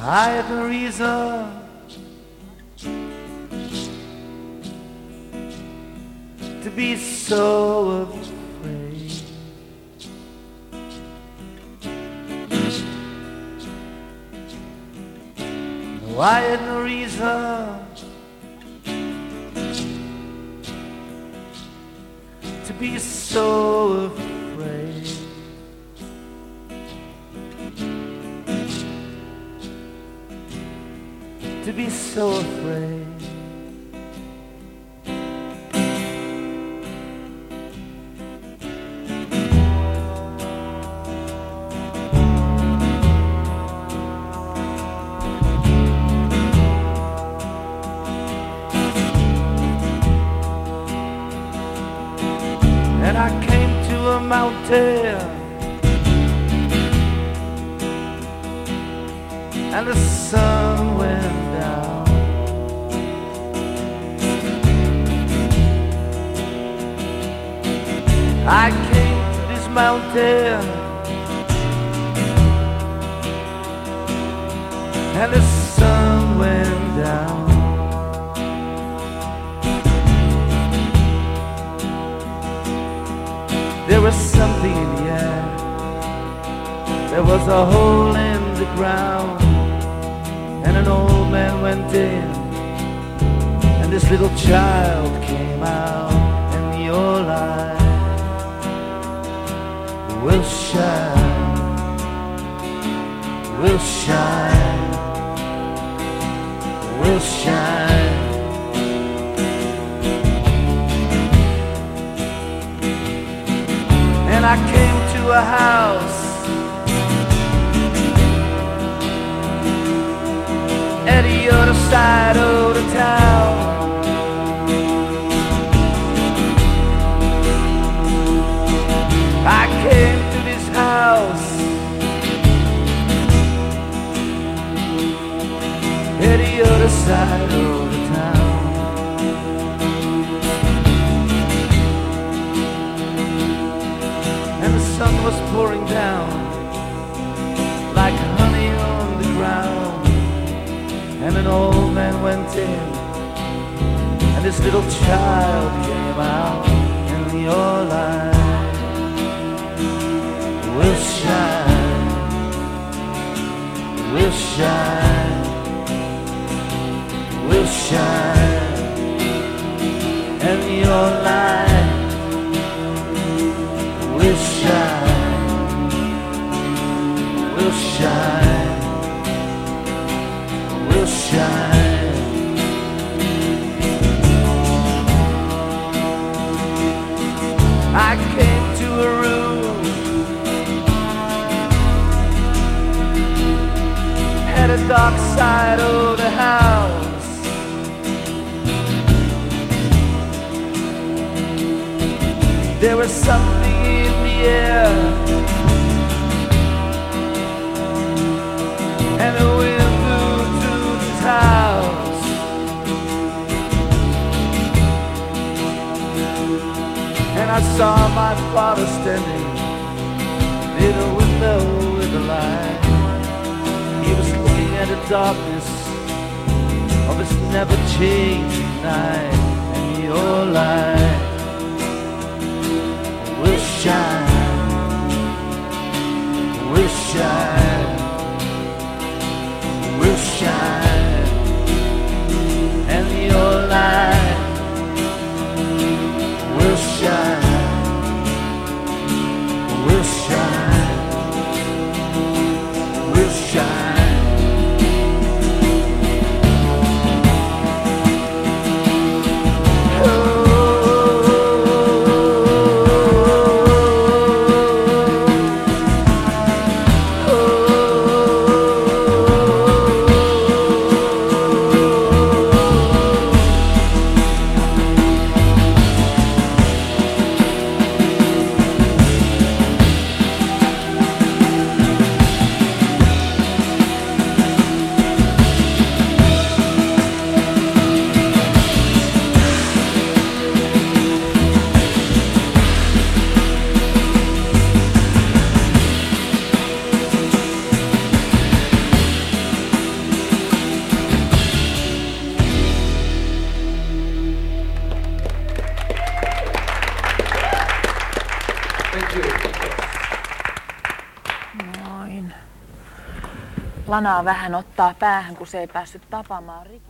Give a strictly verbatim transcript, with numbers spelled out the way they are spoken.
I had no reason to be so afraid. No, I had no reason to be so afraid. To be so afraid. And I came to a mountain, and the sun went down. I came to this mountain, and the sun went down. There was something in the air. There was a hole in the ground, and an old man went in, and this little child came out, and your light will shine, will shine, will shine. And I came to a house at the other side of the town. I came to this house at the other side of the town. And the sun was pouring down like honey on the ground. And an old man went in, and this little child came out, and your light will shine, will shine, will shine. And your light will shine, will shine, will shine. I came to a room at the dark side of the house. There was something in the air, and the wind blew through this house. And I saw my father standing near the window with the light. He was looking at the darkness of this never-changing night, and your light will shine, will shine, will shine. And your light will shine, will shine, will shine. Oh, Thank you. Noin. Lanaa vähän ottaa päähän, kun se ei päässyt tapaamaan Ricky.